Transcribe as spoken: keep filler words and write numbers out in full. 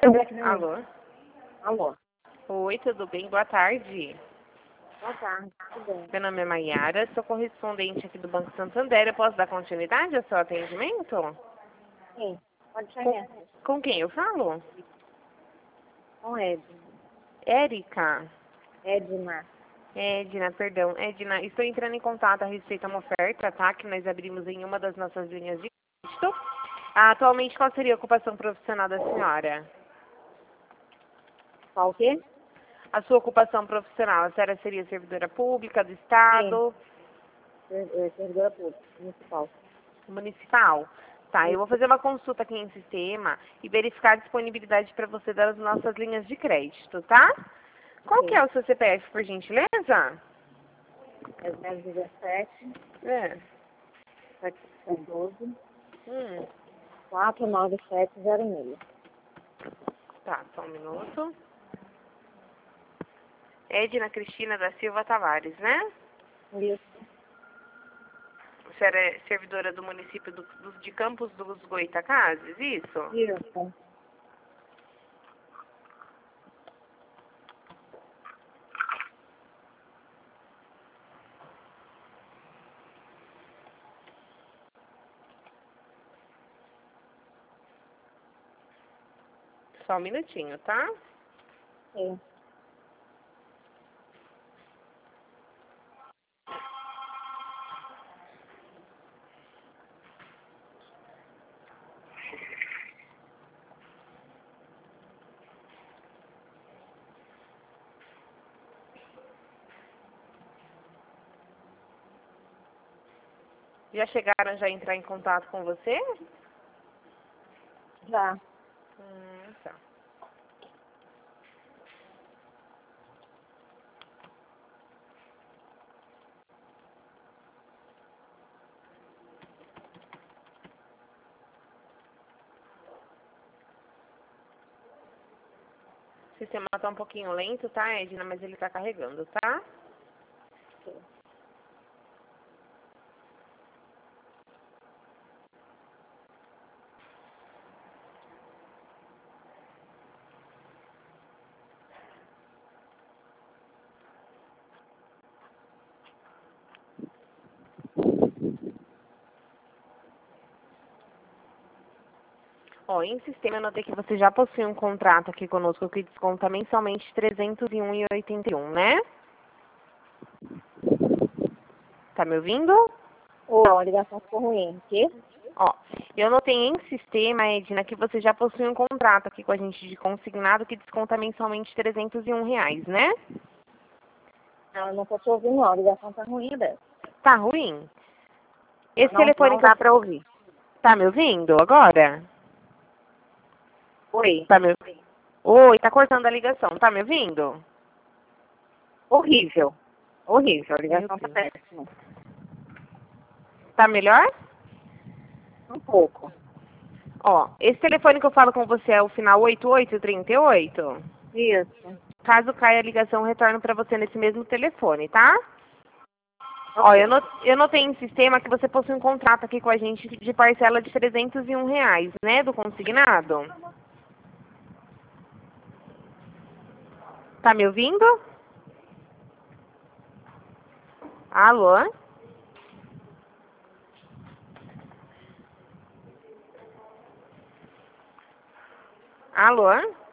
Alô? Alô? Oi, tudo bem? Boa tarde. Boa tarde, tudo bem? Meu nome é Maiara, sou correspondente aqui do Banco Santander. Eu posso dar continuidade ao seu atendimento? Sim, pode Com, chegar. com quem eu falo? Com Edna. Érica. Edna. Edna, perdão. Edna, estou entrando em contato a respeito de uma oferta, tá? Que nós abrimos em uma das nossas linhas de crédito. Ah, atualmente, qual seria a ocupação profissional da senhora? Qual o quê? A sua ocupação profissional, a senhora seria servidora pública do Sim, Estado, ser- eh, servidora pública, municipal. municipal? Tá, eu vou Isso. fazer uma consulta aqui em sistema e verificar a disponibilidade para você das nossas linhas de crédito, tá? Qual que Sim. é o seu C P F, por gentileza? É zero dezessete, É. setecentos e doze, Hum, quatrocentos e noventa e sete zero seis. tá, só um minuto. Edna Cristina da Silva Tavares, né? Isso. A senhora é servidora do município do, do- de Campos dos Goitacazes, isso? Isso. Só um minutinho, tá? Sim. Já chegaram já a entrar em contato com você? Já. Hum, tá. O sistema tá um pouquinho lento, tá, Edna? Mas ele tá carregando, tá? Sim. Ó, em sistema eu notei que você já possui um contrato aqui conosco que desconta mensalmente trezentos e um reais e oitenta e um centavos, né? Tá me ouvindo? Ou a ligação ficou ruim. Quê? Ó, eu notei em sistema, Edna, que você já possui um contrato aqui com a gente de consignado que desconta mensalmente trezentos e um reais, né? Não, eu não tô te ouvindo, não. A ligação tá ruim dessa. Tá ruim? Esse Não, telefone não que eu... dá pra ouvir. Tá me ouvindo agora? Oi. Tá me... Oi, tá cortando a ligação, tá me ouvindo? Horrível. Horrível. A Meu ligação tá Deus. péssima. Tá melhor? Um pouco. Ó, esse telefone que eu falo com você é o final oito oito três oito? Isso. Caso caia a ligação, eu retorno para você nesse mesmo telefone, tá? Ó, eu, Ok. not, eu notei em sistema que você possui um contrato aqui com a gente de parcela de trezentos e um reais, né, do consignado. Tá me ouvindo? Alô? Alô?